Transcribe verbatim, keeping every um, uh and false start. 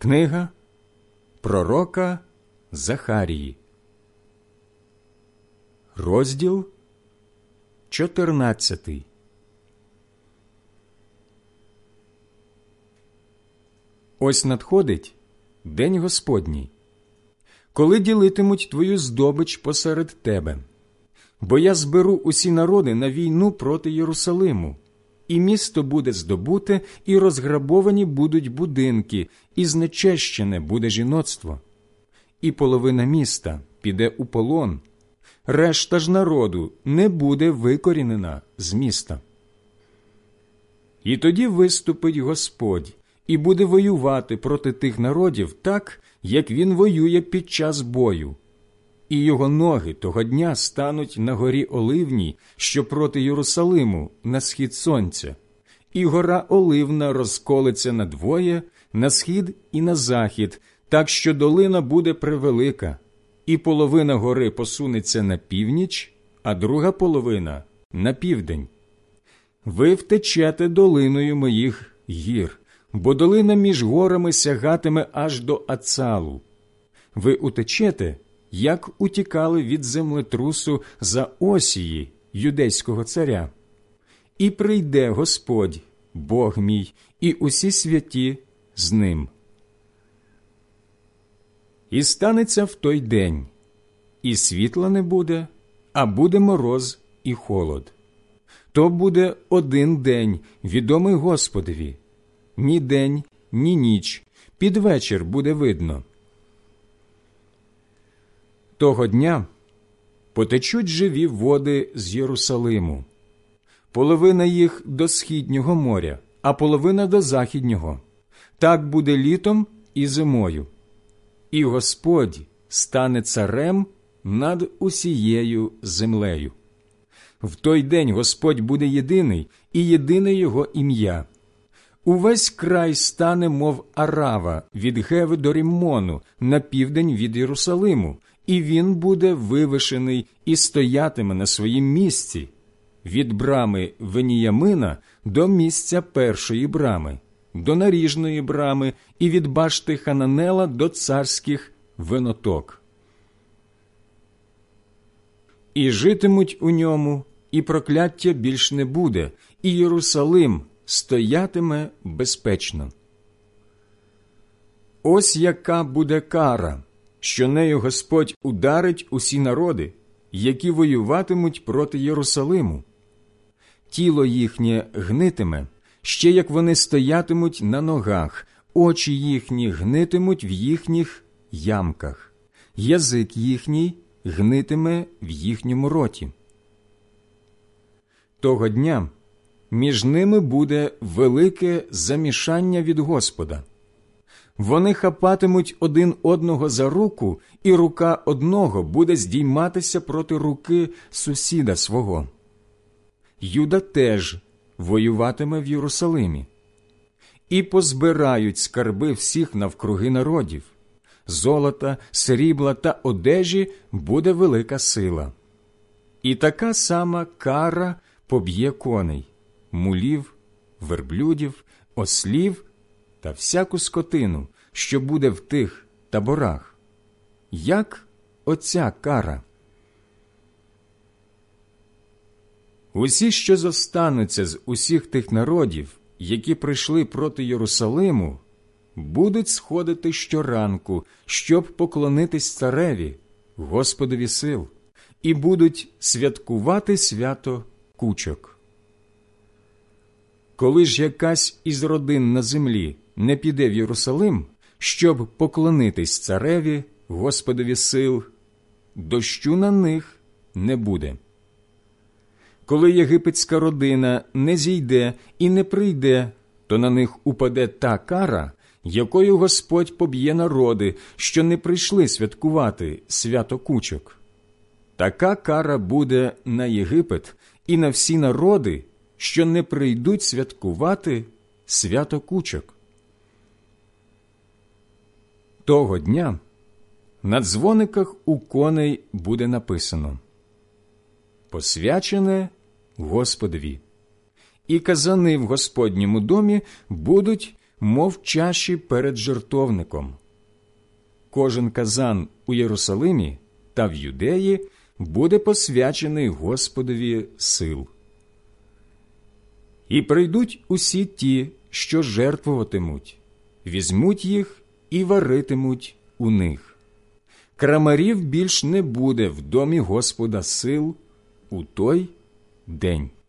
Книга пророка Захарії, розділ чотирнадцятий. Ось надходить день Господній, коли ділитимуть твою здобич посеред тебе. Бо я зберу усі народи на війну проти Єрусалиму, і місто буде здобуте, і розграбовані будуть будинки, і знечещене буде жіноцтво. І половина міста піде у полон, решта ж народу не буде викорінена з міста. І тоді виступить Господь і буде воювати проти тих народів так, як він воює під час бою. І його ноги того дня стануть на горі Оливній, що проти Єрусалиму, на схід сонця. І гора Оливна розколеться надвоє, на схід і на захід, так що долина буде превелика. І половина гори посунеться на північ, а друга половина – на південь. Ви втечете долиною моїх гір, бо долина між горами сягатиме аж до Ацалу. Ви утечете, як утікали від землетрусу за Осії, юдейського царя. І прийде Господь, Бог мій, і усі святі з ним. І станеться в той день, і світла не буде, а буде мороз і холод. То буде один день, відомий Господові, ні день, ні ніч, під вечір буде видно. Того дня потечуть живі води з Єрусалиму, половина їх до східнього моря, а половина до західнього. Так буде літом і зимою. І Господь стане царем над усією землею. В той день Господь буде єдиний, і єдине його ім'я. Увесь край стане, мов Арава, від Геви до Ріммону, на південь від Єрусалиму, і він буде вивишений і стоятиме на своїм місці, від брами Веніямина до місця першої брами, до наріжної брами і від башти Хананела до царських виноток. І житимуть у ньому, і прокляття більш не буде, і Єрусалим стоятиме безпечно. Ось яка буде кара, що нею Господь ударить усі народи, які воюватимуть проти Єрусалиму. Тіло їхнє гнитиме, ще як вони стоятимуть на ногах, очі їхні гнитимуть в їхніх ямках, язик їхній гнитиме в їхньому роті. Того дня між ними буде велике замішання від Господа. Вони хапатимуть один одного за руку, і рука одного буде здійматися проти руки сусіда свого. Юда теж воюватиме в Єрусалимі. І позбирають скарби всіх навкруги народів. Золота, срібла та одежі буде велика сила. І така сама кара поб'є коней, мулів, верблюдів, ослів та всяку скотину, що буде в тих таборах. Як оця кара? Усі, що зостануться з усіх тих народів, які прийшли проти Єрусалиму, будуть сходити щоранку, щоб поклонитись цареві, Господові сил, і будуть святкувати свято кучок. Коли ж якась із родин на землі не піде в Єрусалим, щоб поклонитись цареві, Господові сил, дощу на них не буде. Коли єгипетська родина не зійде і не прийде, то на них упаде та кара, якою Господь поб'є народи, що не прийшли святкувати свято кучок. Така кара буде на Єгипет і на всі народи, що не прийдуть святкувати свято кучок. Того дня на дзвониках у коней буде написано: «Посвячене Господові». І казани в Господньому домі будуть мов чаші перед жертовником. Кожен казан у Єрусалимі та в Юдеї буде посвячений Господові сил. І прийдуть усі ті, що жертвуватимуть, візьмуть їх і варитимуть у них. Крамарів більш не буде в домі Господа сил у той день.